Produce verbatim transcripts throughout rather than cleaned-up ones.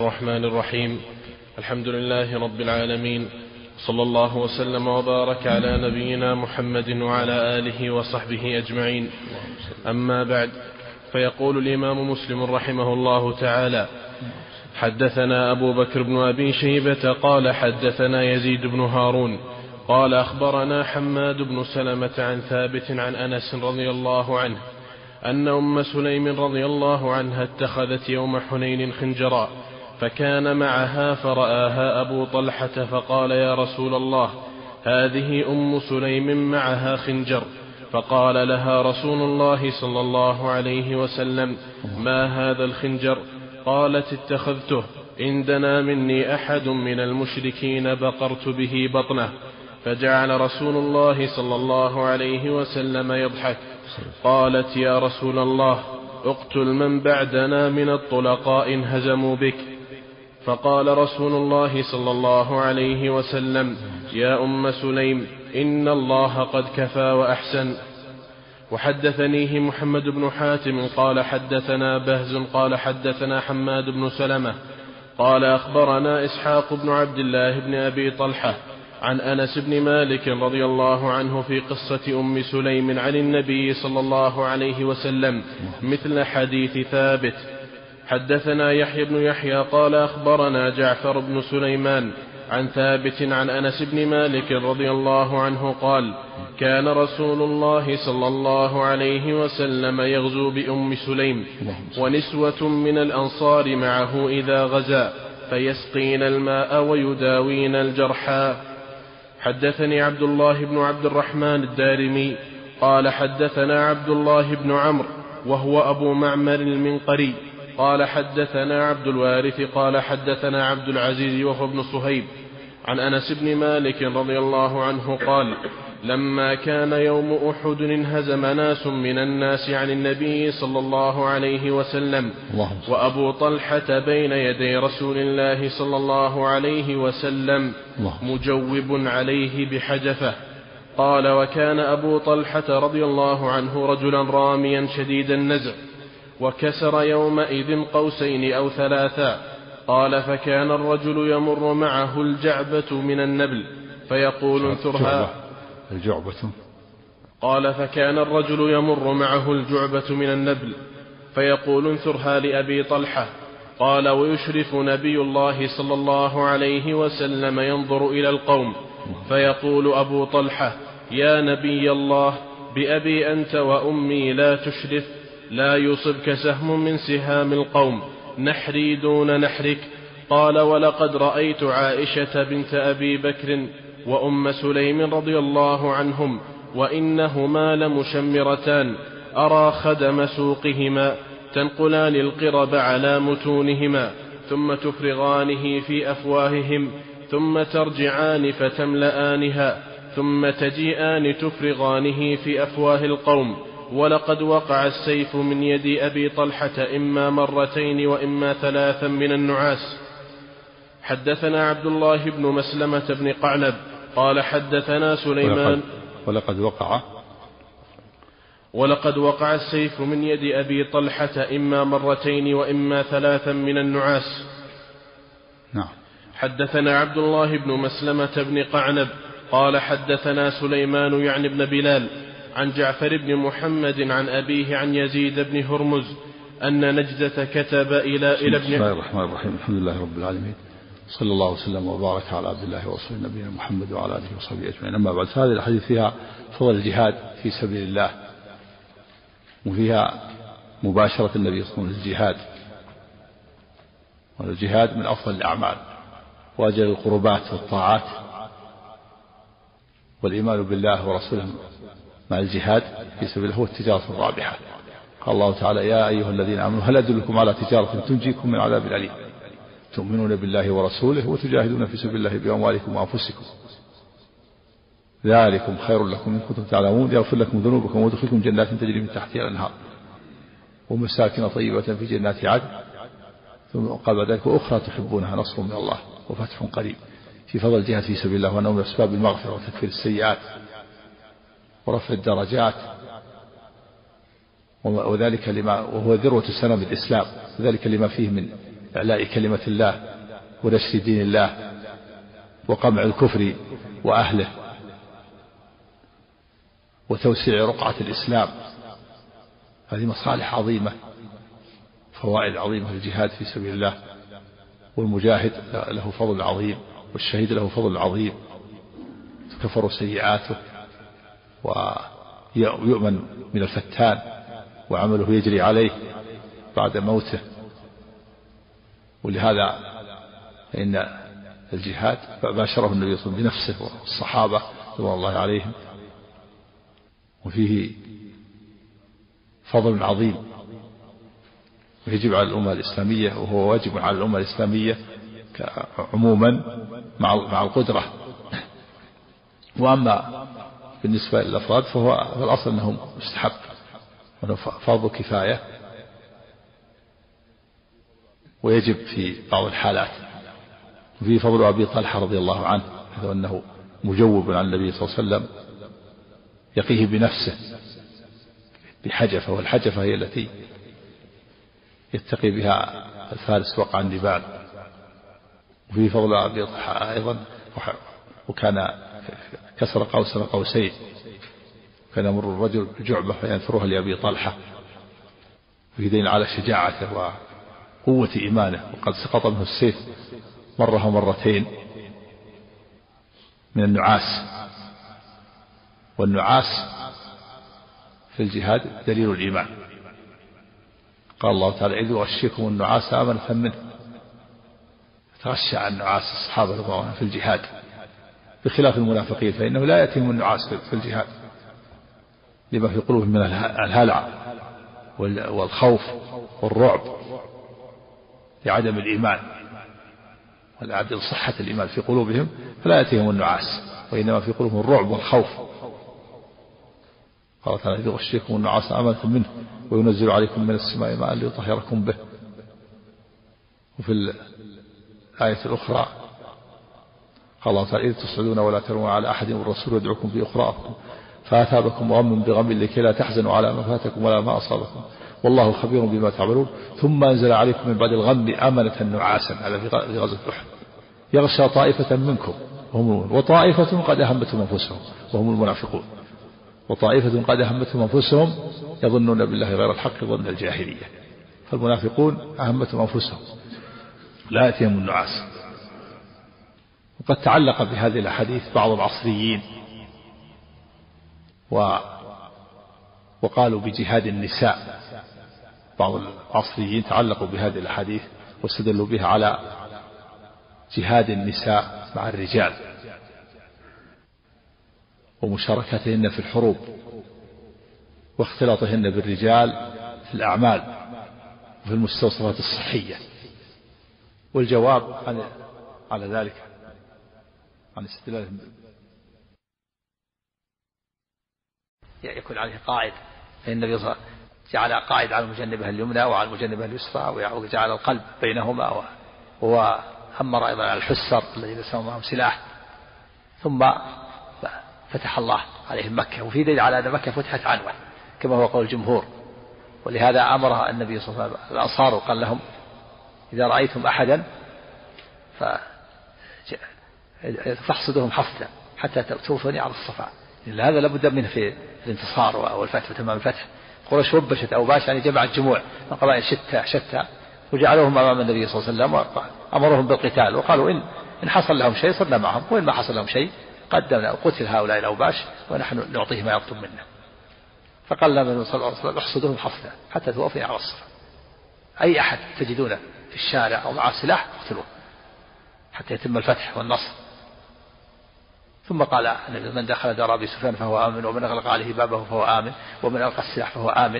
الرحمن الرحيم. الحمد لله رب العالمين، صلى الله وسلم وبارك على نبينا محمد وعلى آله وصحبه أجمعين. أما بعد، فيقول الإمام مسلم رحمه الله تعالى: حدثنا أبو بكر بن أبي شيبة قال حدثنا يزيد بن هارون قال أخبرنا حماد بن سلمة عن ثابت عن أنس رضي الله عنه أن أم سليم رضي الله عنها اتخذت يوم حنين خنجرا، فكان معها فرآها أبو طلحة فقال: يا رسول الله، هذه أم سليم معها خنجر. فقال لها رسول الله صلى الله عليه وسلم: ما هذا الخنجر؟ قالت: اتخذته، إن دنا مني أحد من المشركين بقرت به بطنه. فجعل رسول الله صلى الله عليه وسلم يضحك. قالت: يا رسول الله، اقتل من بعدنا من الطلقاء إن هزموا بك. فقال رسول الله صلى الله عليه وسلم: يا أم سليم، إن الله قد كفى وأحسن. وحدثنيه محمد بن حاتم قال حدثنا بهز قال حدثنا حماد بن سلمة قال أخبرنا إسحاق بن عبد الله بن أبي طلحة عن أنس بن مالك رضي الله عنه في قصة أم سليم عن النبي صلى الله عليه وسلم مثل حديث ثابت. حدثنا يحيى بن يحيى قال أخبرنا جعفر بن سليمان عن ثابت عن أنس بن مالك رضي الله عنه قال: كان رسول الله صلى الله عليه وسلم يغزو بأم سليم ونسوة من الأنصار معه إذا غزا، فيسقين الماء ويداوين الجرحى. حدثني عبد الله بن عبد الرحمن الدارمي قال حدثنا عبد الله بن عمرو وهو أبو معمر المنقري قال حدثنا عبد الوارث قال حدثنا عبد العزيز وهو ابن صهيب عن أنس بن مالك رضي الله عنه قال: لما كان يوم أحد انهزم ناس من الناس عن النبي صلى الله عليه وسلم، وأبو طلحة بين يدي رسول الله صلى الله عليه وسلم مجوب عليه بحجفة. قال: وكان أبو طلحة رضي الله عنه رجلا راميا شديد النزع، وكسر يومئذ قوسين أو ثلاثا. قال: فكان الرجل يمر معه الجعبة من النبل فيقول: انثرها. الجعبة. قال: فكان الرجل يمر معه الجعبة من النبل فيقول: انثرها لأبي طلحة. قال: ويشرف نبي الله صلى الله عليه وسلم ينظر إلى القوم فيقول أبو طلحة: يا نبي الله، بأبي أنت وأمي لا تشرف، لا يصبك سهم من سهام القوم، نحري دون نحرك. قال: ولقد رأيت عائشة بنت أبي بكر وأم سليم رضي الله عنهم وإنهما لمشمرتان، أرى خدم سوقهما تنقلان القرب على متونهما ثم تفرغانه في أفواههم ثم ترجعان فتملآنها ثم تجيئان تفرغانه في أفواه القوم. ولقد وقع السيف من يد أبي طلحة إما مرتين وإما ثلاثا من النعاس. حدثنا عبد الله بن مسلمة بن قعنب قال حدثنا سليمان ولقد وقع ولقد وقع السيف من يد أبي طلحة إما مرتين وإما ثلاثا من النعاس. نعم. حدثنا عبد الله بن مسلمة بن قعنب قال حدثنا سليمان يعني بن بلال عن جعفر بن محمد عن أبيه عن يزيد بن هرمز أن نجدة كتب إلى إلى ابن. بسم الله الرحمن الرحيم. الحمد لله رب العالمين، صلى الله وسلم وبارك على عبد الله ورسوله نبينا محمد وعلى آله وصحبه أجمعين. أما بعد، هذه الحديث فيها فضل الجهاد في سبيل الله، وفيها مباشرة النبي صلى الله عليه وسلم للجهاد، والجهاد من أفضل الأعمال وأجل القربات والطاعات، والإيمان بالله ورسوله مع الجهاد في سبيل الله هو التجارة الرابحة. قال الله تعالى: يا أيها الذين آمنوا هل أدلكم على تجارة تنجيكم من عذاب أليم تؤمنون بالله ورسوله وتجاهدون في سبيل الله بأموالكم وأنفسكم ذلكم خير لكم إن كنتم تعلمون يغفر لكم ذنوبكم ويدخلكم جنات تجري من تحتها الأنهار ومساكن طيبة في جنات عدن. ثم قال بعد ذلك: وأخرى تحبونها نصر من الله وفتح قريب. في فضل الجهاد في سبيل الله، وأنه من أسباب المغفرة وتكفير السيئات ورفع الدرجات، وذلك لما وهو ذروة سنام الإسلام، وذلك لما فيه من إعلاء كلمة الله ونشر دين الله وقمع الكفر وأهله وتوسيع رقعة الإسلام. هذه مصالح عظيمة، فوائد عظيمة للجهاد في سبيل الله. والمجاهد له فضل عظيم، والشهيد له فضل عظيم، تكفر سيئاته ويؤمن من الفتان وعمله يجري عليه بعد موته. ولهذا فإن الجهاد باشره النبي صلى الله عليه وسلم بنفسه والصحابة رضوان الله عليهم، وفيه فضل عظيم ويجب على الأمة الإسلامية، وهو واجب على الأمة الإسلامية عموما مع القدرة. وأما بالنسبة للأفراد فهو في الأصل أنهم مستحب وأنه فرض كفاية، ويجب في بعض الحالات. وفي فضل أبي طلحة رضي الله عنه، أنه مجوب عن النبي صلى الله عليه وسلم يقيه بنفسه بحجفة، والحجفة هي التي يتقي بها الفارس وقع النبال. وفي فضل أبي طلحة أيضا، وكان كسر قوسا قوسين، كان يمر الرجل بجعبة فينثرها لأبي طلحة، وفي دين على شجاعته وقوة إيمانه، وقد سقط منه السيف مرة ومرتين من النعاس. والنعاس في الجهاد دليل الإيمان. قال الله تعالى: إذ يغشيكم النعاس أمنة منه. تغشى النعاس الصحابة رضي الله عنهم في الجهاد، بخلاف المنافقين فإنه لا يأتيهم النعاس في الجهاد لما في قلوبهم من الهلع والخوف والرعب لعدم الإيمان ولعدم صحة الإيمان في قلوبهم، فلا يأتيهم النعاس، وإنما في قلوبهم الرعب والخوف. قال تعالى: إذ يغشيكم النعاس أمنة منه وينزل عليكم من السماء ماء ليطهركم به. وفي الآية الأخرى قال الله تعالى: إذ تصعدون ولا ترون على أحد والرسول يدعوكم في أخراكم فأثابكم غما بغم لكي لا تحزنوا على ما فاتكم ولا ما أصابكم والله خبير بما تعملون ثم أنزل عليكم من بعد الغم أمنة نعاسا. هذا في غزوة أحد. يغشى طائفة منكم وهم وطائفة قد أهمتهم أنفسهم وهم المنافقون، وطائفة قد أهمتهم أنفسهم يظنون بالله غير الحق ظن الجاهلية. فالمنافقون أهمتهم أنفسهم لا يأتيهم النعاس. وقد تعلق بهذه الأحاديث بعض العصريين و وقالوا بجهاد النساء. بعض العصريين تعلقوا بهذه الأحاديث واستدلوا بها على جهاد النساء مع الرجال ومشاركتهن في الحروب واختلاطهن بالرجال في الأعمال وفي المستوصفات الصحية. والجواب على ذلك عن استدلال يكون عليه قائد، فإن النبي صلى الله عليه وسلم جعل قائد على المجنبة اليمنى وعلى المجنبة اليسرى، وجعل القلب بينهما، وأمر أيضا على الحسر الذين يسمون معهم سلاح. ثم فتح الله عليهم مكة، وفي دليل على أن مكة فتحت عنوة كما هو قول الجمهور. ولهذا أمر النبي صلى الله عليه وسلم الأنصار وقال لهم: إذا رأيتم أحدا فاحصدوهم حصدا حتى توفوني على الصفا. هذا لابد منه في الانتصار والفتح وتمام الفتح. قريش وبشت أوباش، يعني جمعت جموع من قبائل شتى شتى وجعلوهم أمام النبي صلى الله عليه وسلم وأمرهم بالقتال، وقالوا إن إن حصل لهم شيء صرنا معهم، وإن ما حصل لهم شيء قدمنا قتل هؤلاء الأوباش ونحن نعطيه ما يطلب منا. فقال النبي صلى الله عليه وسلم: احصدوهم حصدا حتى توفي على الصفا. أي أحد تجدونه في الشارع أو معه سلاح اقتلوه حتى يتم الفتح والنصر. ثم قال: من دخل دار أبي سفيان فهو آمن، ومن أغلق عليه بابه فهو آمن، ومن ألقى السلاح فهو آمن.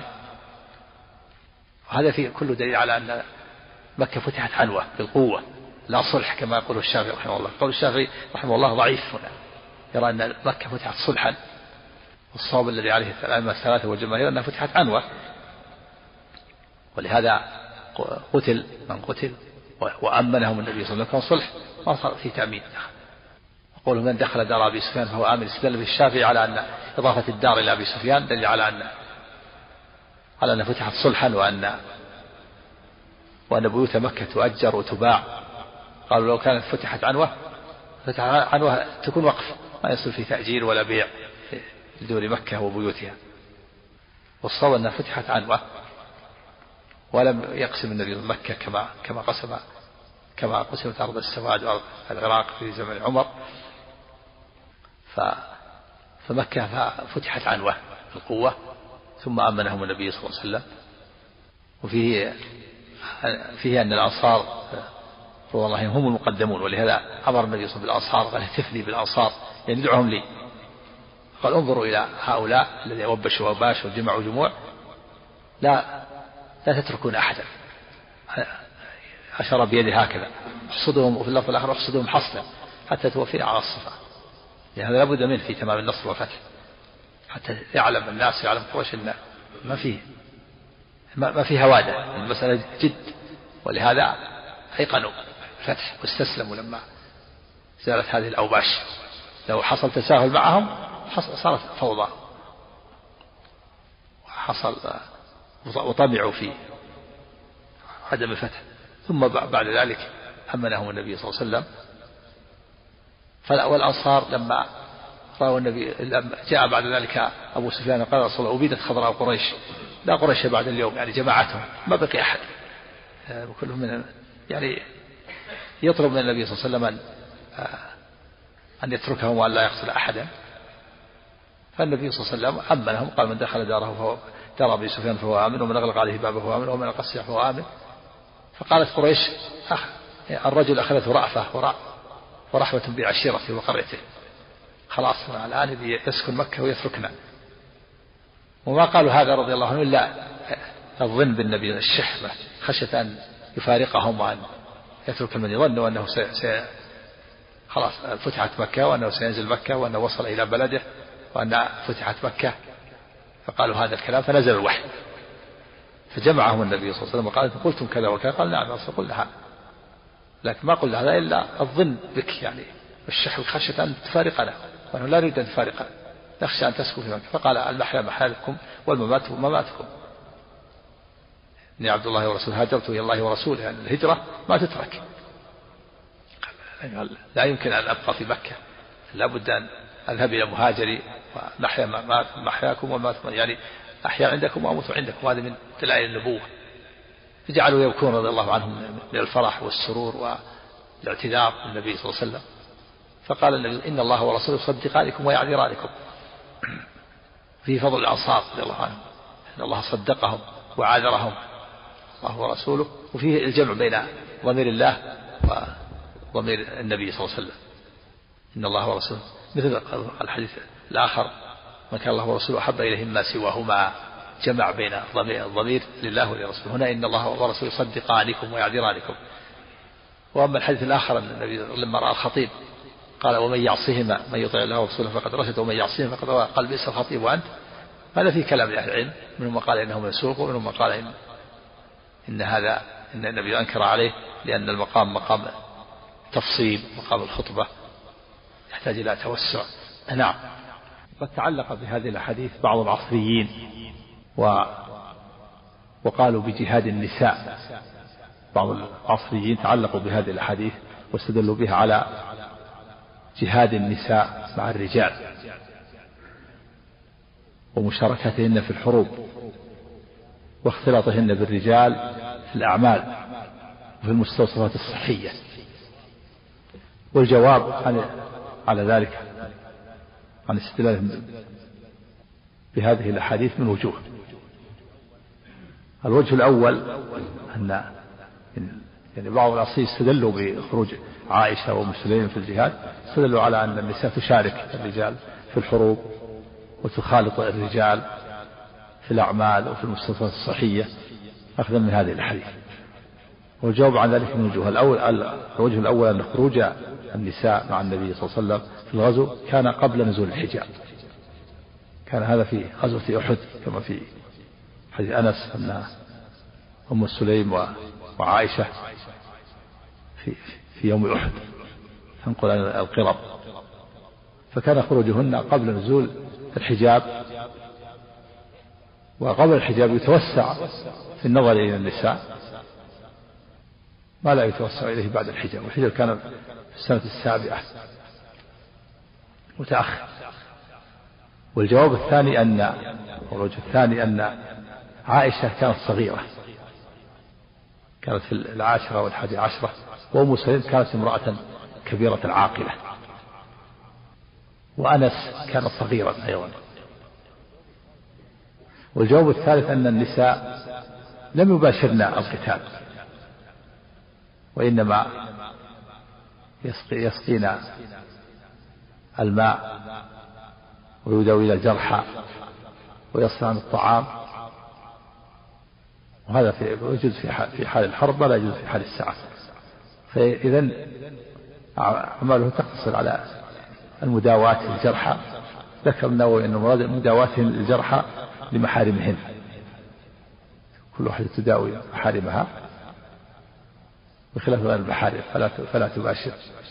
وهذا فيه كل دليل على أن مكة فتحت عنوة بالقوة لا صلح كما يقول الشافعي رحمه الله. قول الشافعي رحمه الله ضعيف هنا، يرى أن مكة فتحت صلحا، والصواب الذي عليه الأئمة الثلاثة والجماهير أنها فتحت عنوة. ولهذا قتل من قتل وأمنهم النبي صلى الله عليه وسلم، كان صلح ما صار في تأمين. قوله من دخل دار أبي سفيان فهو آمن، استدل به الشافعي على أن إضافة الدار إلى أبي سفيان دليل على أن على أن فتحت صلحا، وأن وأن بيوت مكة تؤجر وتباع. قالوا لو كانت فتحت عنوة فتح عنوة تكون وقف، ما يصل في تأجير ولا بيع لدور مكة وبيوتها. والصواب أنها فتحت عنوة، ولم يقسم النبي مكة كما كما قسم كما قسمت أرض السواد وأرض العراق في زمن عمر. ف فمكة فتحت عنوة القوة، ثم أمنهم النبي صلى الله عليه وسلم. وفيه فيه أن الأنصار والله هم المقدمون، ولهذا أمر النبي صلى الله عليه وسلم بالأنصار، قال اهتف لي بالأنصار، يعني ادعهم لي. قال انظروا إلى هؤلاء الذين وبشوا وباشوا وجمعوا جموع، لا لا تتركون أحدا. أشار بيده هكذا، احصدهم، وفي اللفظ الآخر احصدهم حصلا حتى توفي على الصفا. لهذا لا بد منه في تمام النصر والفتح، حتى يعلم الناس يعلم قريش أن ما فيه ما في هوادة، المسألة جد. ولهذا أيقنوا الفتح واستسلموا لما زالت هذه الأوباش. لو حصل تساهل معهم صارت فوضى، وحصل وطمعوا في عدم الفتح. ثم بعد ذلك أمنهم النبي صلى الله عليه وسلم. والأنصار لما رأوا النبي، جاء بعد ذلك أبو سفيان قال رسول الله أبيدت خضراء قريش، لا قريش بعد اليوم، يعني جماعتهم ما بقي أحد، وكلهم من يعني يطلب من النبي صلى الله عليه وسلم أن يتركهم وأن لا يقتل أحدا. فالنبي صلى الله عليه وسلم أمنهم، قال من دخل داره فهو دار أبي سفيان فهو آمن، ومن أغلق عليه بابه فهو آمن، ومن أقصى فهو آمن. فقالت قريش أخ الرجل أخذته رأفة ورحمة بعشيرته وقريته، خلاص الآن يسكن مكة ويتركنا. وما قالوا هذا رضي الله عنه إلا الظن بالنبي الشحمة، خشية أن يفارقهم وأن يترك المدينة، ظنوا أنه سي سي خلاص فتحت مكة، وأنه سينزل مكة، وأنه وصل إلى بلده، وأن فتحت مكة. فقالوا هذا الكلام، فنزل الوحي فجمعهم النبي صلى الله عليه وسلم وقال قلتم كذا وكذا. قال نعم رسول قلنا هذا، لكن ما قلنا هذا إلا الظن بك، يعني الشحم خشية أن تفارقنا، ونحن لا نريد أن تفارقنا، نخشى أن تسكن في مكة. فقال المحيا محياكم والممات مماتكم، إني عبد الله ورسوله هاجرت إلى الله ورسوله. يعني الهجرة ما تترك، لا يمكن أن أبقى في مكة، لا بد أن أذهب إلى مهاجري، ومحيا محياكم ومماتكم، يعني أحيا عندكم وأموت عندكم. وهذا من دلائل النبوة. فجعلوا يبكون رضي الله عنهم من الفرح والسرور والاعتذار للنبي صلى الله عليه وسلم. فقال النبي إن الله ورسوله يصدقانكم ويعذرانكم. في فضل الأنصار رضي الله عنهم، إن الله صدقهم وعاذرهم الله ورسوله. وفيه الجمع بين ضمير الله وضمير النبي صلى الله عليه وسلم، إن الله ورسوله، مثل الحديث الآخر من كان الله ورسوله أحب إليهم ما سواهما، جمع بين الضمير لله ولرسوله. هنا إن الله ورسوله يصدقانكم ويعذرانكم. وأما الحديث الآخر أن النبي لما رأى الخطيب قال ومن يعصهما، من يطع الله ورسوله فقد رشد، ومن يعصهما فقد غوى. قال بئس الخطيب وأنت. هذا فيه كلام لأهل العلم، منهم من قال إنه منسوخ، ومنهم من قال إن, إن هذا إن النبي أنكر عليه، لأن المقام مقام تفصيل، مقام الخطبة يحتاج إلى توسع. نعم. قد تعلق بهذه الأحاديث بعض العصريين و وقالوا بجهاد النساء. بعض العصريين تعلقوا بهذه الأحاديث واستدلوا بها على جهاد النساء مع الرجال ومشاركتهن في الحروب واختلاطهن بالرجال في الأعمال وفي المستوصفات الصحية. والجواب على ذلك عن استدلالهم بهذه الأحاديث من وجوه. الوجه الأول أن يعني بعض العصريين استدلوا بخروج عائشة وأم سليم في الجهاد، استدلوا على أن النساء تشارك الرجال في الحروب وتخالط الرجال في الأعمال وفي المستوصفات الصحية أخذا من هذه الأحاديث. والجواب عن ذلك من وجوه. الأول الوجه الأول أن خروج النساء مع النبي صلى الله عليه وسلم في الغزو كان قبل نزول الحجاب، كان هذا في غزوة أحد كما في حديث أنس أن أم سليم وعائشة في في يوم أحد تنقل عن القرب، فكان خروجهن قبل نزول الحجاب، وقبل الحجاب يتوسع في النظر إلى النساء ما لا يتوسع إليه بعد الحجر، والحجر كان في السنة السابعة متأخر. والجواب الثاني أن والوجه الثاني أن عائشة كانت صغيرة، كانت في العاشرة والحادي عشرة، وأم سليم كانت امرأة كبيرة عاقلة، وأنس كان صغيرا أيضا. والجواب الثالث أن النساء لم يباشرن القتال، وإنما يسقي يسقين الماء ويداوين الجرحى ويصنعن الطعام، وهذا في يجوز في حال الحرب ولا يجوز في حال السعة. فإذا أعماله تقتصر على المداواة للجرحى. ذكر النووي أن مراد مداواتهم للجرحى لمحارمهن، كل واحدة تداوي محارمها بخلاف غير المحارم فلا فلا تباشر.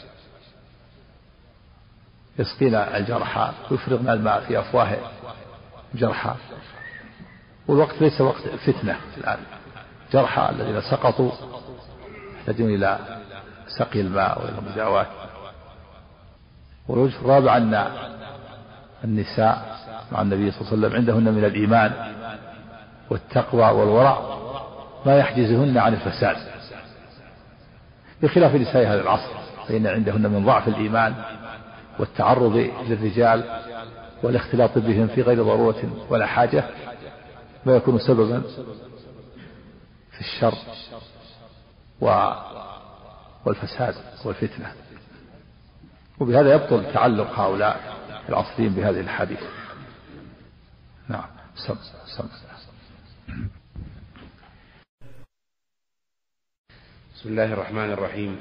يسقين الجرحى ويفرغن الماء في أفواه الجرحى، والوقت ليس وقت فتنة الآن. جرحى الذين سقطوا يحتاجون إلى سقي الماء وإلى المداواة. والوجه الرابع أن النساء مع النبي صلى الله عليه وسلم عندهن من الإيمان والتقوى والورع ما يحجزهن عن الفساد، بخلاف نساء هذا العصر، فإن عندهن من ضعف الإيمان والتعرض للرجال والاختلاط بهم في غير ضرورة ولا حاجة ما يكون سببا في الشر والفساد والفتنة. وبهذا يبطل تعلق هؤلاء العصريين بهذه الحديث. نعم. سم سم بسم الله الرحمن الرحيم.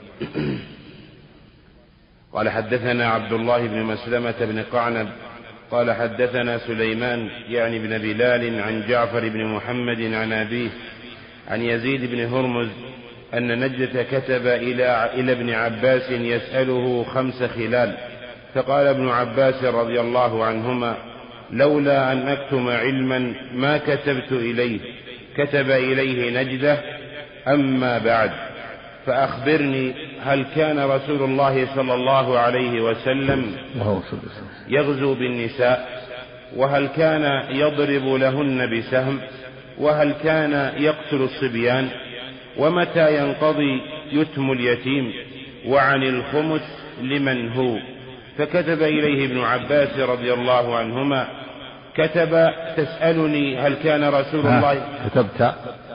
قال حدثنا عبد الله بن مسلمة بن قعنب قال حدثنا سليمان يعني بن بلال عن جعفر بن محمد عن أبيه عن يزيد بن هرمز أن نجدة كتب إلى إلى ابن عباس يسأله خمس خلال، فقال ابن عباس رضي الله عنهما: لولا أن أكتم علما ما كتبت إليه. كتب إليه نجدة: أما بعد فأخبرني، هل كان رسول الله صلى الله عليه وسلم يغزو بالنساء؟ وهل كان يضرب لهن بسهم؟ وهل كان يقتل الصبيان؟ ومتى ينقضي يتم اليتيم؟ وعن الخمس لمن هو؟ فكتب إليه ابن عباس رضي الله عنهما: كتب تسألني هل كان رسول الله كتبت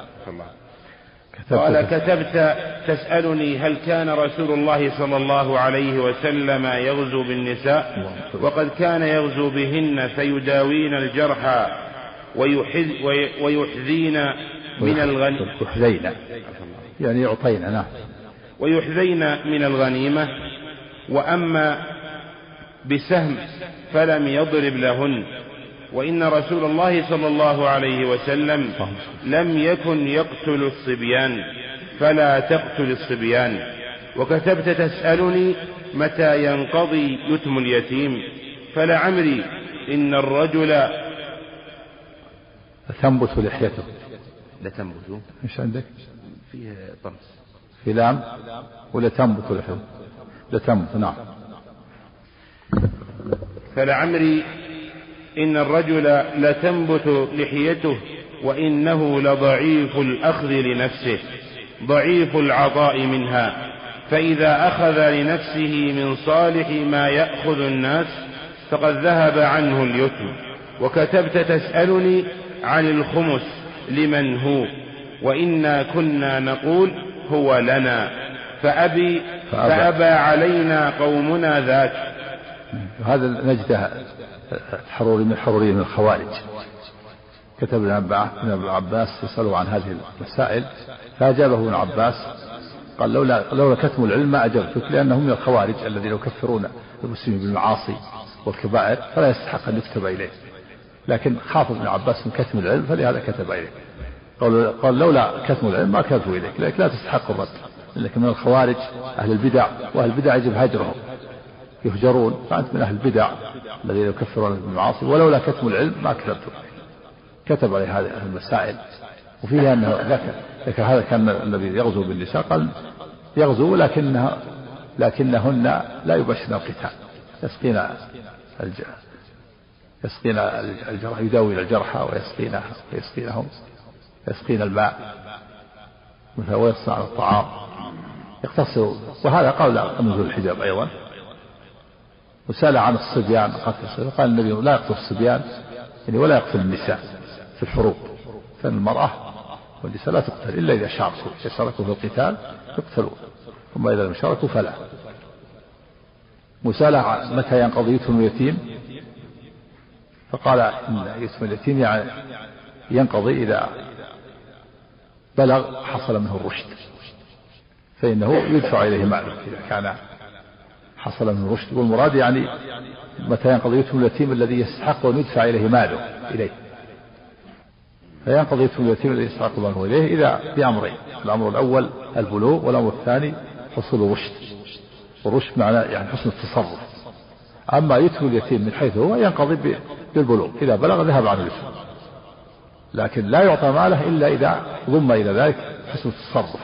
قال كتبت تسألني هل كان رسول الله صلى الله عليه وسلم يغزو بالنساء؟ وقد كان يغزو بهن فيداوين الجرحى ويحذين من الغنيمة يعني يعطينا نعم ويحذين من الغنيمة. وأما بسهم فلم يضرب لهن. وإن رسول الله صلى الله عليه وسلم لم يكن يقتل الصبيان فلا تقتل الصبيان. وكتبت تسألني متى ينقضي يتم اليتيم؟ فلعمري إن الرجل تنبت لحيته. لا تنبت ايش عندك؟ فيه طمس في لام ولا تنبت لحيته؟ لا تنبت نعم. فلعمري إن الرجل لتنبت لحيته وإنه لضعيف الأخذ لنفسه ضعيف العطاء منها، فإذا أخذ لنفسه من صالح ما يأخذ الناس فقد ذهب عنه اليتم. وكتبت تسألني عن الخمس لمن هو؟ وإنا كنا نقول هو لنا فأبي فأبى علينا قومنا ذاك. هذا نجده حروري من حروري من الخوارج. كتب ابن عباس يسأله عن هذه المسائل فأجابه ابن عباس قال: لولا لولا كتم العلم ما أجبتك، لأنهم من الخوارج الذين يكفرون المسلمين بالمعاصي والكبائر فلا يستحق أن يكتب إليه. لكن خاف ابن عباس من كتم العلم فلهذا كتب إليه. قال, قال لولا كتم العلم ما كتبوا إليك، لكن لا تستحق الرد، لكن من الخوارج أهل البدع، وأهل البدع يجب هجرهم يهجرون، فأنت من أهل البدع الذين يكفرون بالمعاصي. ولولا كتم العلم ما كتبته. كتب عليه هذه المسائل. وفيها أنه ذكر ذكر هذا كان الذي يغزو بالنساء قال يغزو لكنها لكنهن لا يبشرن القتال، يسقين يسقين الجرحى، يداوين الجرحى ويسقينها ويسقينهم يسقين الماء ويصنعن الطعام يقتصر. وهذا قول من ذو الحجاب أيضا. وسأل عن الصبيان قتل الصبيان، قال النبي لا يقتل الصبيان يعني ولا يقتل النساء في الحروب، فإن المرأة والنساء لا تقتل إلا إذا شاركوا إذا شاركوا في القتال يقتلوا، ثم إذا لم شاركوا فلا. وسأل متى ينقضي يتم اليتيم، فقال إن يتم اليتيم يعني ينقضي إذا بلغ حصل منه الرشد، فإنه يدفع إليه ماله إذا كان حصل منه الرشد. والمراد يعني متى ينقضي يتم اليتيم الذي يستحق أن يدفع إليه ماله إليه، فينقضي يتم اليتيم الذي يستحق ماله إليه إذا بأمرين: الأمر الأول البلوغ، والأمر الثاني حصول الرشد. والرشد معناه يعني حسن التصرف. أما يتم اليتيم من حيث هو ينقضي بالبلوغ، إذا بلغ ذهب عنه اليتيم، لكن لا يعطى ماله إلا إذا ضم إلى ذلك حسن التصرف.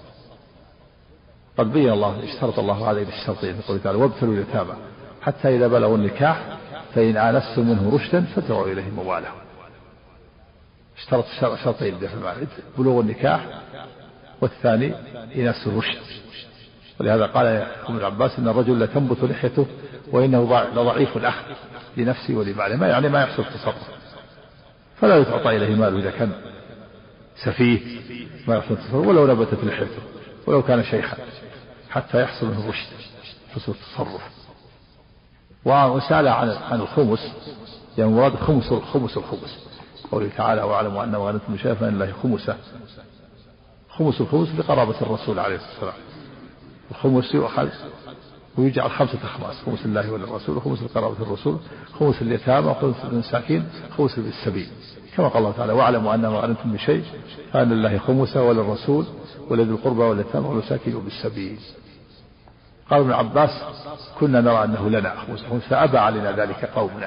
قد بين الله اشترط الله هذين الشرطين في قوله تعالى: وابتلوا اليتامى حتى إذا بلغوا النكاح فإن آنستم منه رشدا فادفعوا إليهم أموالهم. اشترط شرطين في المال: بلوغ النكاح، والثاني إناس الرشد. ولهذا قال ابن عباس إن الرجل لا تنبت لحيته وإنه لضعيف الأخذ لنفسه ولماله، ما يعني ما يحصل التصرف، فلا يتعطى إليه ماله إذا كان سفيه ما يحصل التصرف ولو نبتت لحيته ولو كان شيخا، حتى يحصل منه الرشد حسن التصرف. وسأل عن عن الخمس، يعني مراد خمس الخمس الخمس قوله تعالى: واعلموا أن غنمتم شيئا فإن الله خمسه. خمس الخمس لقرابة الرسول عليه الصلاة والسلام. الخمس يؤخذ ويجعل خمسة أخماس: خمس الله وللرسول، وخمس لقرابة الرسول، خمس اليتامى، وخمس للمساكين، خمس للسبيل، كما قال الله تعالى: واعلموا أن ما غنمتم بشيء فأن الله خمسه وللرسول ولذي القربى واليتامى والمساكين وبالسبيل. قال ابن عباس: كنا نرى أنه لنا خمس خمس فأبى علينا ذلك قومنا،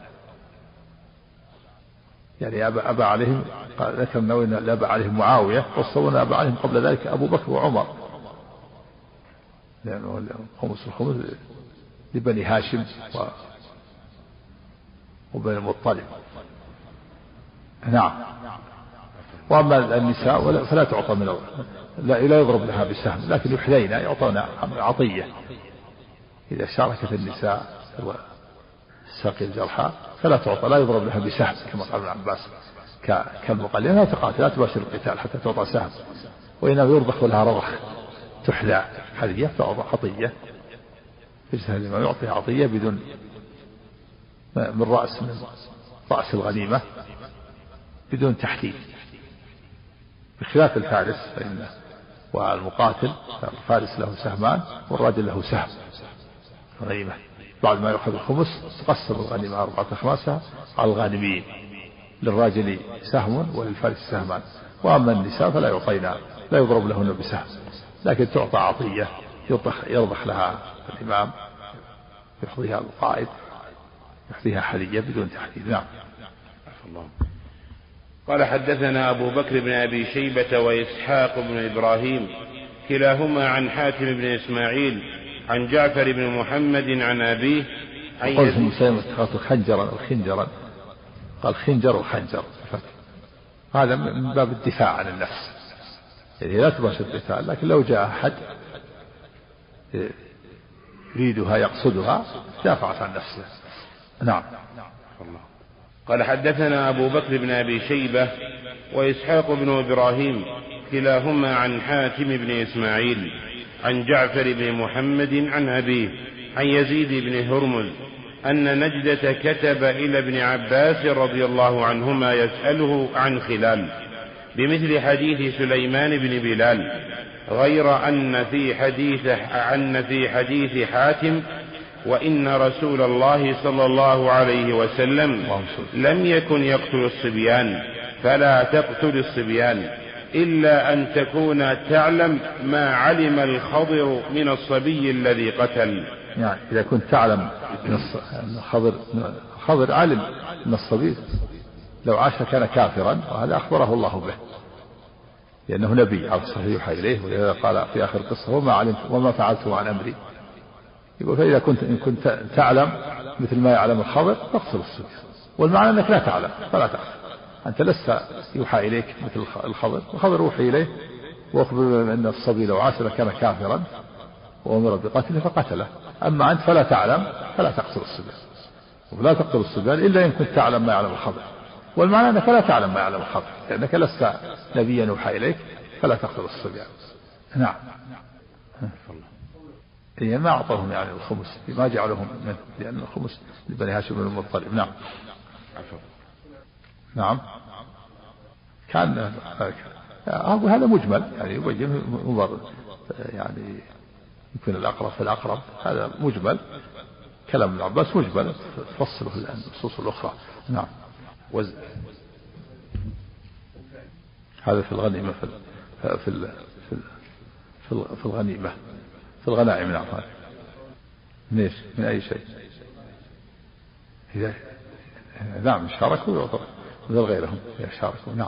يعني أبى, أبى عليهم. قال ذكر النووي أن أبى عليهم معاوية، والصواب أبى عليهم قبل ذلك أبو بكر وعمر، لأنه خمس الخمس لبني هاشم و... وبني المطلب. نعم. وأما النساء فلا تعطى من لا, لا يضرب لها بسهم، لكن يحلين يعطون عطية. إذا شاركت النساء ساقي الجرحى فلا تعطى، لا يضرب لها بسهم كما قال ابن عباس كالمقلين، لا تقاتل لا تباشر القتال حتى تعطى سهم، وإنما يرضخ لها رضخ تحلى حذية تعطى عطية. يجتهد ما يعطي عطية بدون من رأس من رأس الغنيمة بدون تحديد، بخلاف الفارس فإن والمقاتل الفارس له سهمان والراجل له سهم غنيمة. بعد ما يأخذ الخمس تقسم الغنيمة أربعة أخماسها على الغانمين، للراجل سهم وللفارس سهمان. وأما النساء فلا يعطينا لا يضرب لهن بسهم، لكن تعطى عطية يرضخ, يرضخ لها الإمام، يحظيها القائد، يحظيها حلية بدون تحديد. نعم. قال: حدثنا أبو بكر بن أبي شيبة وإسحاق بن إبراهيم كلاهما عن حاتم بن إسماعيل عن جعفر بن محمد عن أبيه عن يزيد مسلم اتخذت خنجرا الخنجرا قال خنجر وخنجر، هذا من باب الدفاع عن النفس، يعني لا تباشر القتال، لكن لو جاء أحد يريدها يقصدها دافعت عن نفسه. نعم. قال: حدثنا أبو بكر بن أبي شيبة وإسحاق بن إبراهيم كلاهما عن حاتم بن إسماعيل عن جعفر بن محمد عن أبيه عن يزيد بن هرمز أن نجدة كتب إلى ابن عباس رضي الله عنهما يسأله عن خلال بمثل حديث سليمان بن بلال، غير أن في حديث أن في حديث حاتم: وإن رسول الله صلى الله عليه وسلم لم يكن يقتل الصبيان فلا تقتل الصبيان إلا أن تكون تعلم ما علم الخضر من الصبي الذي قتل. يعني إذا كنت تعلم من الخضر الخضر علم من الصبي لو عاش كان كافرا، وهذا أخبره الله به، لأنه نبي على الصحيح يوحى إليه، ولذا قال في آخر القصة وما علمت وما فعلته عن أمري. يقول فإذا كنت إن كنت تعلم مثل ما يعلم الخضر فاقتل الصبيان، والمعنى أنك لا تعلم فلا تقتل، أنت لست يوحى إليك مثل الخضر، الخضر يوحي إليه وأخبر أن الصبي لو عاش لكان كافرا وأمر بقتله فقتله، أما أنت فلا تعلم فلا تقتل الصبيان، ولا تقتل الصبيان إلا إن كنت تعلم ما يعلم الخضر، والمعنى أنك لا تعلم ما يعلم الخضر لأنك لست نبيا يوحى إليك فلا تقتل الصبيان. نعم. إيه ما أعطاهم يعني الخمس، ما جعلهم منه لأن الخمس لبني هاشم بن المطلب. نعم. نعم. كان هذا مجمل يعني يبين نظر يعني يمكن الأقرب في الأقرب، هذا مجمل كلام ابن عباس مجمل تفصله النصوص الأخرى. نعم. وز... هذا في الغنيمة في ال... في ال... في, ال... في الغنيمة في الغنائم. نعم. ليش من أي شيء إذا نعم شاركوا يعطوا مثل غيرهم يشاركوا. نعم.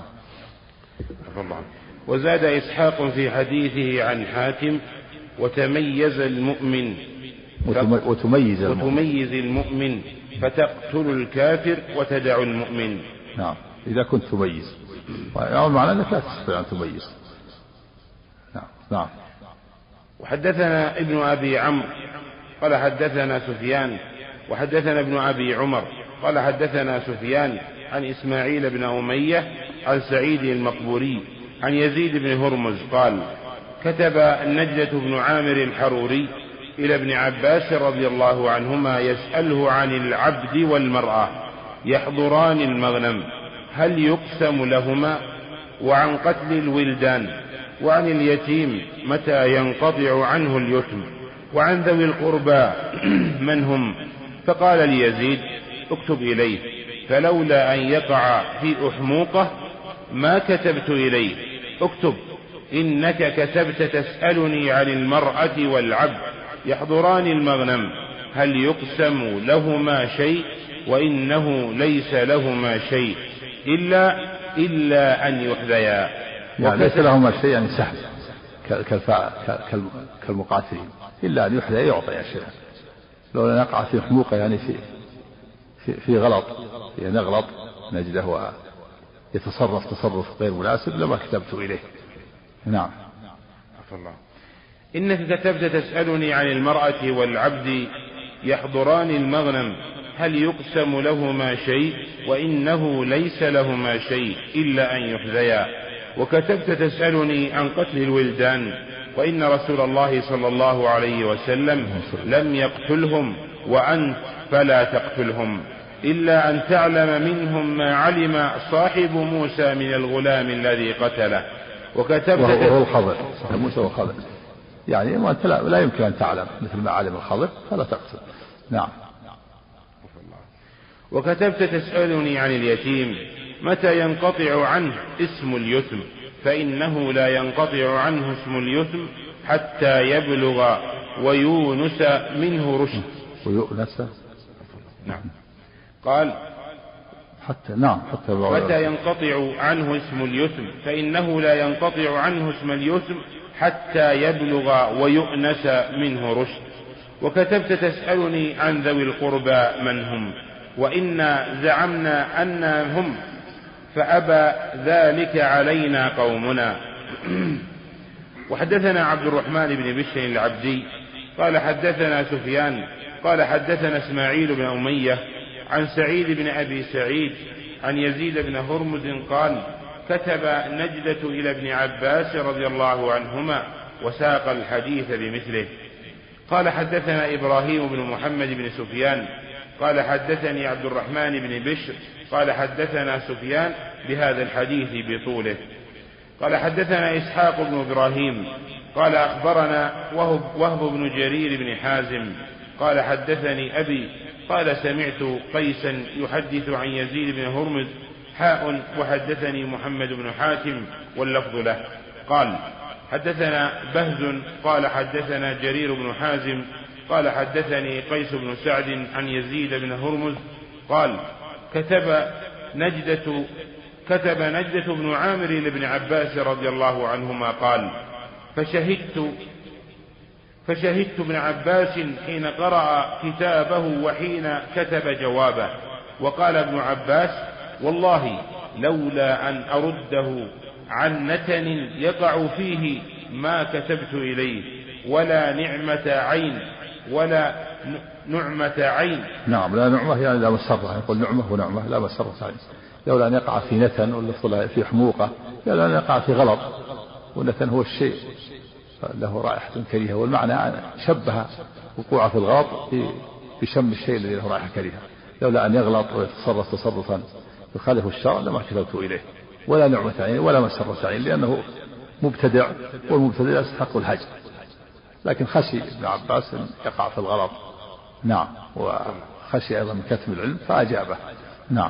وزاد إسحاق في حديثه عن حاتم وتميز المؤمن وتميز المؤمن, وتميز المؤمن فتقتل الكافر وتدع المؤمن. نعم. إذا كنت تميز يعني معنى أنك لا تستطيع أن تميز. نعم. نعم. وحدثنا ابن أبي عمرو قال حدثنا سفيان وحدثنا ابن أبي عمر قال حدثنا سفيان عن إسماعيل بن أمية عن سعيد المقبوري عن يزيد بن هرمز قال كتب النجدة بن عامر الحروري إلى ابن عباس رضي الله عنهما يسأله عن العبد والمرأة يحضران المغنم هل يقسم لهما، وعن قتل الولدان، وعن اليتيم متى ينقطع عنه اليتم، وعن ذوي القربى من هم. فقال ليزيد اكتب إليه، فلولا أن يقع في أحموقه ما كتبت إليه، اكتب إنك كتبت تسألني عن المرأة والعبد يحضران المغنم هل يقسم لهما شيء، وإنه ليس لهما شيء إلا إلا أن يحذيا. يعني ليس لهما شيء يعني سهل كالمقاتلين، إلا أن يحذيا يعطي شيئا. لو نقع في حموقة يعني في في, في غلط يعني نغلط نجده يتصرف تصرف غير مناسب لما كتبت إليه. نعم. الله. إنك كتبت تسألني عن المرأة والعبد يحضران المغنم هل يقسم لهما شيء، وإنه ليس لهما شيء إلا أن يحذيا. وكتبت تسألني عن قتل الولدان، وإن رسول الله صلى الله عليه وسلم لم يقتلهم، وأنت فلا تقتلهم إلا أن تعلم منهم ما علم صاحب موسى من الغلام الذي قتله. وكتبت وهو الخضر موسى والخضر يعني وأنت لا, لا يمكن أن تعلم مثل ما علم الخضر فلا تقتل. نعم. وكتبت تسألني عن اليتيم متى ينقطع عنه اسم اليتم، فإنه لا ينقطع عنه اسم اليتم حتى يبلغ ويونس منه رشد. ويؤنس. نعم. قال حتى نعم حتى متى ينقطع عنه اسم اليتم، فإنه لا ينقطع عنه اسم اليتم حتى يبلغ ويؤنس منه رشد. وكتبت تسألني عن ذوي القربى من هم، وإنا زعمنا أنهم فأبى ذلك علينا قومنا. وحدثنا عبد الرحمن بن بشر العبدي قال حدثنا سفيان قال حدثنا إسماعيل بن أمية عن سعيد بن أبي سعيد عن يزيد بن هرمز قال كتب نجدة إلى ابن عباس رضي الله عنهما وساق الحديث بمثله. قال حدثنا إبراهيم بن محمد بن سفيان قال حدثني عبد الرحمن بن بشر قال حدثنا سفيان بهذا الحديث بطوله. قال حدثنا إسحاق بن إبراهيم قال أخبرنا وهب, وهب بن جرير بن حازم قال حدثني أبي قال سمعت قيسا يحدث عن يزيد بن هرمز حاء وحدثني محمد بن حاتم واللفظ له. قال حدثنا بهز قال حدثنا جرير بن حازم قال حدثني قيس بن سعد عن يزيد بن هرمز قال كتب نجدة كتب نجدة بن عامر لابن عباس رضي الله عنهما قال: فشهدت فشهدت ابن عباس حين قرأ كتابه وحين كتب جوابه. وقال ابن عباس: والله لولا أن أرده عن نتن يقع فيه ما كتبت إليه، ولا نعمة عين ولا نعمة عين. نعم، لا نعمة يعني لا مسرة، يقول نعمة ونعمة لا مسرة عين. لولا أن يقع في نتن ولا في حموقة، لولا أن يقع في غلط، والنتن هو الشيء له رائحة كريهة، والمعنى شبه وقوعه في الغلط بشم الشيء الذي له رائحة كريهة. لولا أن يغلط ويتصرف تصرفا يخالف الشرع لما كتبت إليه، ولا نعمة عين ولا مسرة عين، لأنه مبتدع، والمبتدع يستحق الهجر، لكن خشي ابن عباس أن يقع في الغلط. نعم، وخشي أيضا من كتم العلم فأجابه. نعم.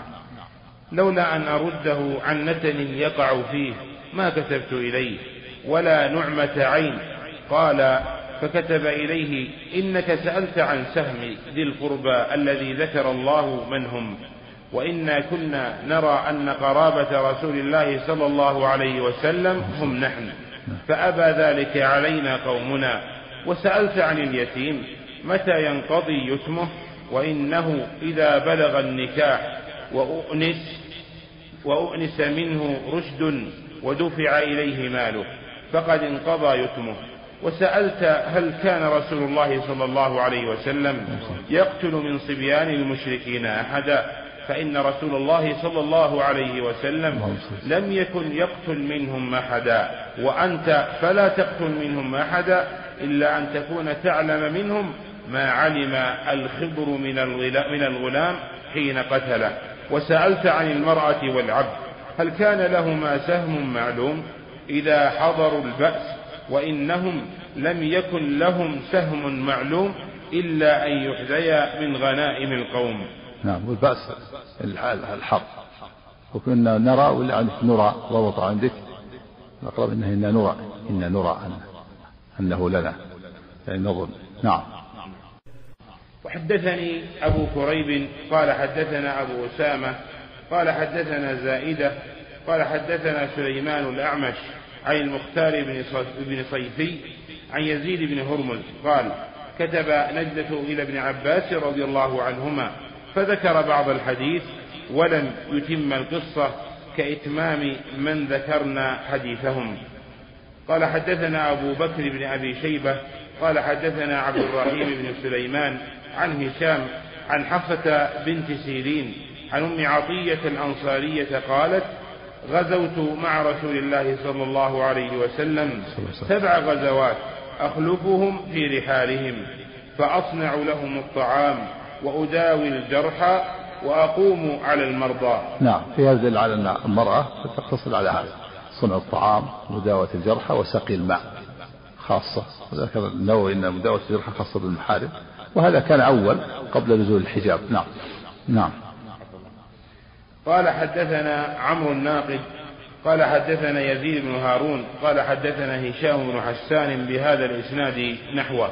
لولا أن أرده عن نتن يقع فيه ما كتبت إليه، ولا نعمة عين. قال: فكتب إليه: إنك سألت عن سهم ذي القربى الذي ذكر الله من هم، وإنا كنا نرى أن قرابة رسول الله صلى الله عليه وسلم هم نحن، فأبى ذلك علينا قومنا. وسألت عن اليتيم متى ينقضي يتمه، وإنه إذا بلغ النكاح وأؤنس, وأؤنس منه رشد ودفع إليه ماله فقد انقضى يتمه. وسألت هل كان رسول الله صلى الله عليه وسلم يقتل من صبيان المشركين أحدا، فإن رسول الله صلى الله عليه وسلم لم يكن يقتل منهم أحدا، وأنت فلا تقتل منهم أحدا إلا أن تكون تعلم منهم ما علم الخبر من الغلام حين قتله. وسألت عن المرأة والعبد هل كان لهما سهم معلوم إذا حضروا البأس، وإنهم لم يكن لهم سهم معلوم إلا أن يحذيا من غنائم القوم. نعم، والبأس الحرب، وكنا نرى ولا عندك نرى ضبط عندك أقرب إنه إن نرى إن نرى أنه لنا يعني نظن. نعم. وحدثني أبو كريب قال حدثنا أبو أسامة قال حدثنا زائدة قال حدثنا سليمان الأعمش عن المختار بن صيفي عن يزيد بن هرمز قال: كتب نجدة إلى ابن عباس رضي الله عنهما فذكر بعض الحديث ولم يتم القصة كإتمام من ذكرنا حديثهم. قال حدثنا أبو بكر بن أبي شيبة قال حدثنا عبد الرحيم بن سليمان عن هشام عن حفصة بنت سيرين عن أم عطية الأنصارية قالت: غزوت مع رسول الله صلى الله عليه وسلم سبع غزوات أخلفهم في رحالهم، فأصنع لهم الطعام وأداوي الجرحى وأقوم على المرضى. نعم، في هذا دليل على أن المرأة تقتصر على هذا: صنع الطعام مداوة الجرحى وسقي الماء خاصة. ذكر النووي أن مداوة الجرحى خاصة بالمحارم، وهذا كان أول قبل نزول الحجاب. نعم. نعم. قال حدثنا عمرو الناقد قال حدثنا يزيد بن هارون قال حدثنا هشام بن حسان بهذا الإسناد نحوه.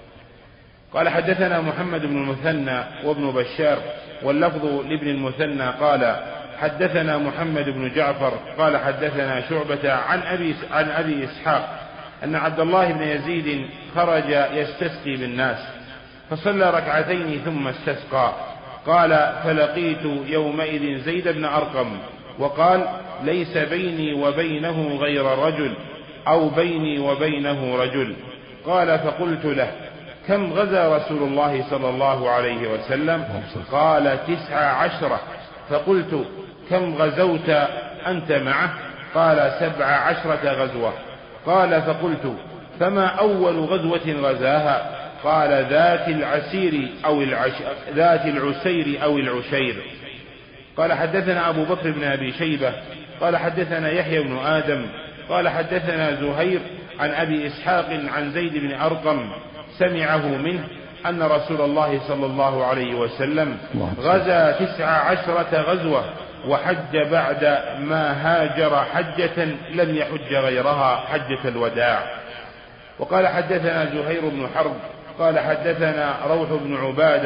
قال حدثنا محمد بن المثنى وابن بشار واللفظ لابن المثنى قال حدثنا محمد بن جعفر قال حدثنا شعبة عن أبي, عن أبي إسحاق أن عبد الله بن يزيد خرج يستسقي بالناس فصلى ركعتين ثم استسقى. قال: فلقيت يومئذ زيد بن أرقم وقال: ليس بيني وبينه غير رجل أو بيني وبينه رجل. قال: فقلت له: كم غزا رسول الله صلى الله عليه وسلم؟ قال: تسع عشرة. فقلت: كم غزوت أنت معه؟ قال: سبع عشرة غزوة. قال: فقلت: فما أول غزوة غزاها؟ قال: ذات العسير أو العش... ذات العسير أو العشير. قال حدثنا أبو بكر بن أبي شيبة قال حدثنا يحيى بن آدم قال حدثنا زهير عن أبي إسحاق عن زيد بن أرقم سمعه منه أن رسول الله صلى الله عليه وسلم غزا تسع عشرة غزوة وحج بعد ما هاجر حجة لم يحج غيرها حجة الوداع. وقال حدثنا زهير بن حرب قال حدثنا روح بن عبادة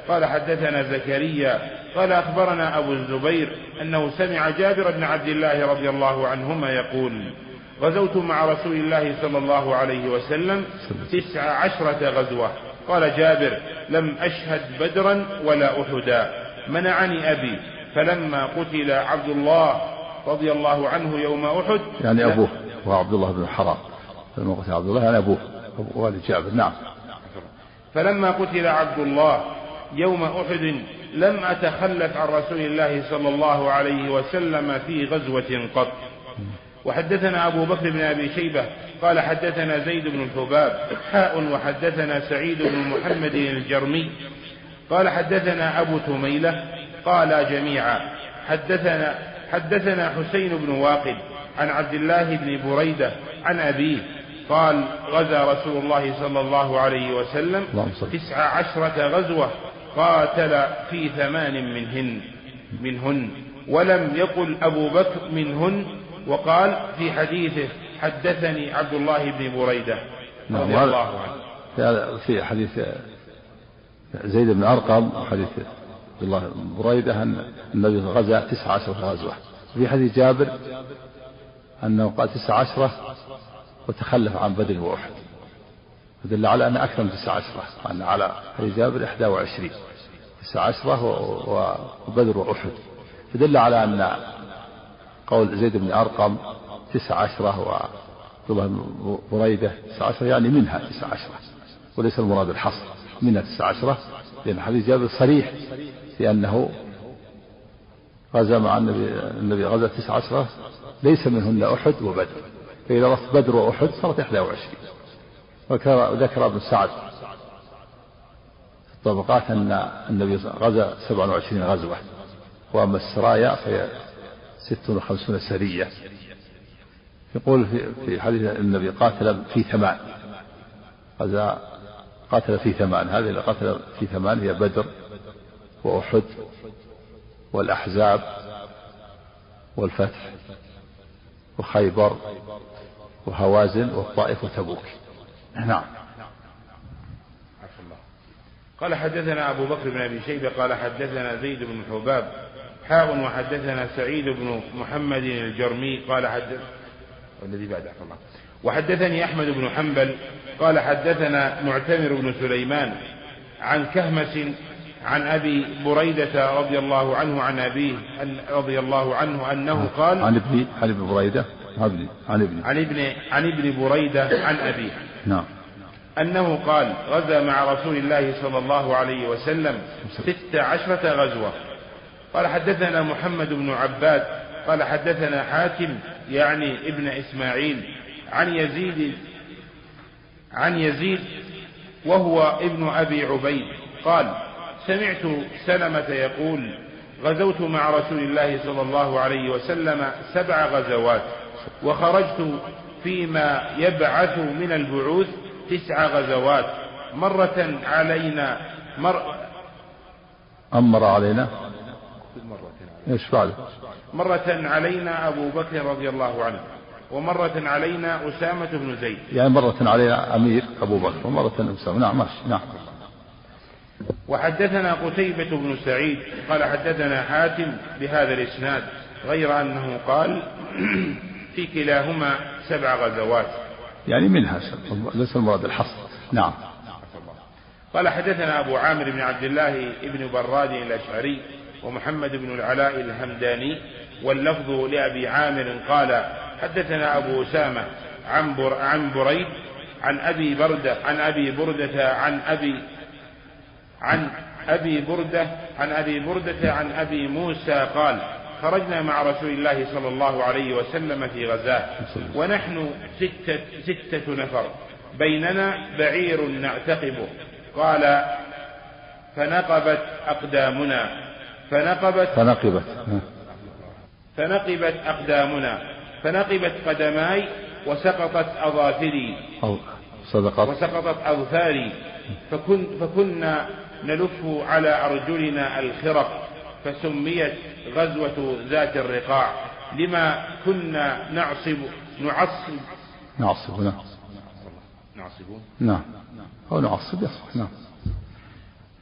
قال حدثنا زكريا قال أخبرنا أبو الزبير أنه سمع جابر بن عبد الله رضي الله عنهما يقول غزوت مع رسول الله صلى الله عليه وسلم تسع عشرة غزوة. قال جابر لم أشهد بدرا ولا أحدا، منعني أبي، فلما قتل عبد الله رضي الله عنه يوم أحد، يعني أبوه وعبد الله بن حرام، فلما قتل عبد الله يعني أبوه والد جابر. نعم. فلما قتل عبد الله يوم أحد لم أتخلف عن رسول الله صلى الله عليه وسلم في غزوة قط. وحدثنا أبو بكر بن أبي شيبة قال حدثنا زيد بن الحباب حاء وحدثنا سعيد بن محمد الجرمي قال حدثنا أبو تميلة قال جميعا حدثنا حدثنا حسين بن واقد عن عبد الله بن بريدة عن أبيه قال غزا رسول الله صلى الله عليه وسلم تسع عشرة غزوة قاتل في ثمان منهن منهن ولم يقل أبو بكر منهن، وقال في حديثه حدثني عبد الله بن بريدة رضي الله عنه. في حديث زيد بن أرقم وحديث عبد الله بن بريدة أن النبي غزا تسع عشرة غزوة. في حديث جابر أنه قال تسع عشرة وتخلف عن بدر وأحد، فدل على أن أكثر من تسع عشرة، أن على حديث جابر إحدى وعشرين تسع عشرة وبدر وأحد، فدل على أن قول زيد بن أرقم تسع عشرة وعبد الله بن بريدة تسع عشرة يعني منها تسع عشرة، وليس المراد الحصر منها تسع عشرة، لأن حديث جابر صريح في أنه غزا مع النبي النبي غزا تسع عشرة ليس منهن أحد وبدر، فإذا رأت بدر وأحد صارت إحدى وعشرين. وذكر ابن سعد في الطبقات أن النبي غزا سبع وعشرين غزوة، وأما السرايا فهي ست وخمسون سرية. يقول في حديث النبي قاتل في ثمان، غزا قاتل في ثمان، هذه اللي قاتل في ثمان هي بدر وأحد والأحزاب والفتح وخيبر وهوازن والطائف وتبوك. نعم. قال حدثنا أبو بكر بن أبي شيبة قال حدثنا زيد بن حباب حاء وحدثنا سعيد بن محمد الجرمي قال حدث والذي بعد الله وحدثني أحمد بن حنبل قال حدثنا معتمر بن سليمان عن كهمس عن أبي بريدة رضي الله عنه عن أبيه أن رضي الله عنه أنه قال عن ابن عن ابن بريدة عن ابن عن ابن عن ابن بريدة عن أبيه نعم أنه قال غزا مع رسول الله صلى الله عليه وسلم ست عشرة غزوة. قال حدثنا محمد بن عباد قال حدثنا حاتم يعني ابن إسماعيل عن يزيد عن يزيد وهو ابن أبي عبيد قال سمعت سلمة يقول غزوت مع رسول الله صلى الله عليه وسلم سبع غزوات وخرجت فيما يبعث من البعوث تسع غزوات مرة علينا مر أمر علينا إيش بعد مرة علينا أبو بكر رضي الله عنه ومرة علينا أسامة بن زيد، يعني مرة علينا أمير أبو بكر ومرة أسامة. نعم ماشي. نعم. وحدثنا قتيبة بن سعيد قال حدثنا حاتم بهذا الإسناد غير أنه قال في كلاهما سبع غزوات، يعني منها ليس المراد الحصر. نعم. قال حدثنا أبو عامر بن عبد الله بن براد الأشعري ومحمد بن العلاء الهمداني واللفظ لأبي عامر قال حدثنا أبو أسامة عن, بر عن بريد عن أبي بردة عن أبي بردة عن أبي عن أبي بردة عن أبي بردة عن أبي موسى قال خرجنا مع رسول الله صلى الله عليه وسلم في غزاه ونحن ستة, ستة نفر بيننا بعير نعتقبه قال فنقبت أقدامنا فنقبت فنقبت فنقبت أقدامنا فنقبت قدماي وسقطت أظافري صدقت وسقطت أظفاري فكن فكنا نلف على أرجلنا الخرق فسميت غزوة ذات الرقاع لما كنا نعصب نعصب نعصب نعم نعصبون نعم أو نعصب يصح. نعم.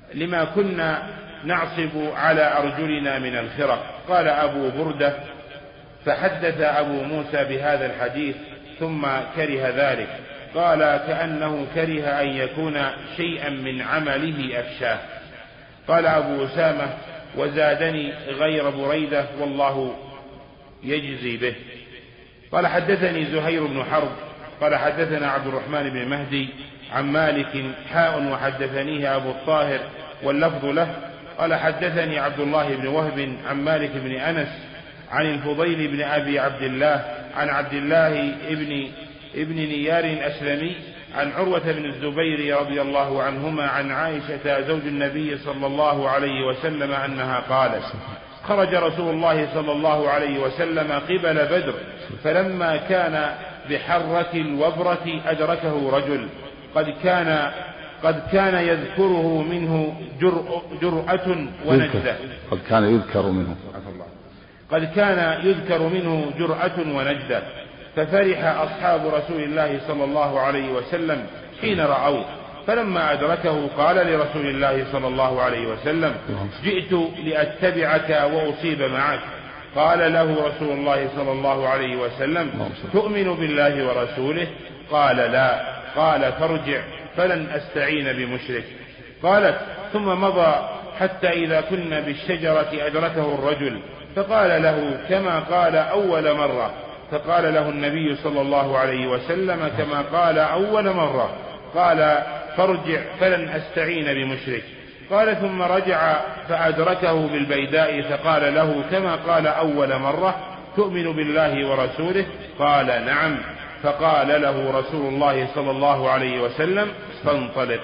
لما كنا نعصب على أرجلنا من الخرق. قال أبو بردة: فحدث أبو موسى بهذا الحديث ثم كره ذلك. قال: كأنه كره أن يكون شيئا من عمله أفشاه. قال أبو أسامة: وزادني غير بريدة والله يجزي به. قال: حدثني زهير بن حرب قال: حدثنا عبد الرحمن بن مهدي عن مالك حاء وحدثنيه أبو الطاهر واللفظ له. قال: حدثني عبد الله بن وهب عن مالك بن أنس عن الفضيل بن أبي عبد الله عن عبد الله ابن ابن نيار الأسلمي عن عروة بن الزبير رضي الله عنهما عن عائشة زوج النبي صلى الله عليه وسلم أنها قالت: خرج رسول الله صلى الله عليه وسلم قبل بدر، فلما كان بحرة الوبرة أدركه رجل قد كان قد كان يذكره منه جرء جرأة ونجدة قد كان يذكر منه قد كان يذكر منه جرأة ونجدة ففرح أصحاب رسول الله صلى الله عليه وسلم حين رأوه، فلما أدركه قال لرسول الله صلى الله عليه وسلم: جئت لأتبعك وأصيب معك. قال له رسول الله صلى الله عليه وسلم: تؤمن بالله ورسوله؟ قال: لا. قال: فارجع فلن أستعين بمشرك. قالت: ثم مضى حتى إذا كنا بالشجرة أدركه الرجل فقال له كما قال أول مرة، فقال له النبي صلى الله عليه وسلم كما قال أول مرة. قال: فارجع فلن أستعين بمشرك. قال: ثم رجع فأدركه بالبيداء فقال له كما قال أول مرة: تؤمن بالله ورسوله؟ قال: نعم. فقال له رسول الله صلى الله عليه وسلم: فانطلق.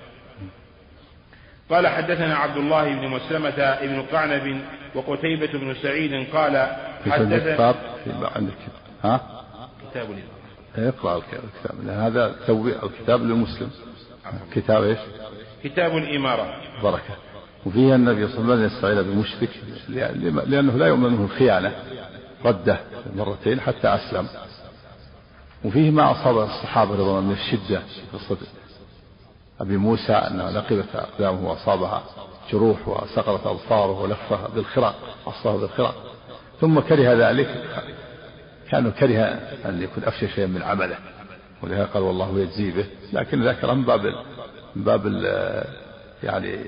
قال: حدثنا عبد الله بن مسلمة بن قعنب وقتيبة بن سعيد قال: حدثنا عندك ها كتاب اقرأ الكتاب، هذا الكتاب للمسلم. كتاب ايش؟ كتاب الإمارة. بركة. وفيها النبي صلى الله عليه وسلم يستعين بمشرك لأنه لا يؤمن منه الخيانة، رده مرتين حتى أسلم. وفيه ما أصاب الصحابة رضي الله عنهم من الشدة في قصة أبي موسى أنه لقبت أقدامه وأصابها جروح وسقطت أظفاره ولفها بالخرق، أصلها بالخرق، ثم كره ذلك، كانه كره أن يكون أفشى شيئا من عمله، ولهذا قال والله يجزي به. لكن ذكر من باب من باب يعني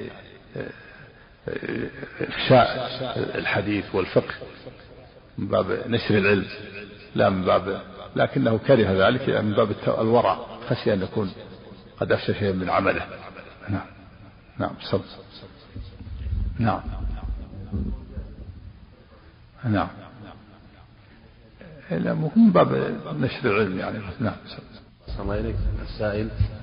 إفشاء الحديث والفقه، من باب نشر العلم، لا من باب، لكنه كره ذلك من باب الورع، خشي أن يكون قد أفشى شيئا من عمله. نعم نعم صدق. نعم نعم من باب نشر العلم يعني. نعم. صلى الله عليك السائل